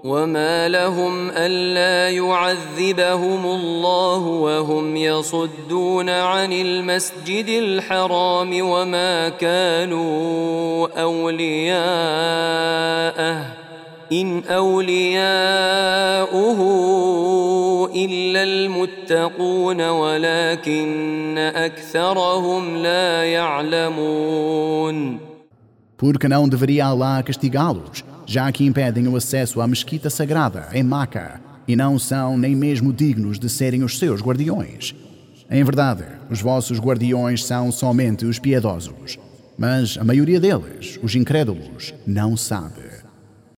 وما لهم ألا يعذبهم الله وهم يصدون عن المسجد الحرام وما كانوا أولياءه إن أولياؤه إلا المتقون ولكن أكثرهم لا يعلمون. Porque não deveria Allah castigá-los, já que impedem o acesso à mesquita sagrada em Meca e não são nem mesmo dignos de serem os seus guardiões. Em verdade, os vossos guardiões são somente os piedosos, mas a maioria deles, os incrédulos, não sabe.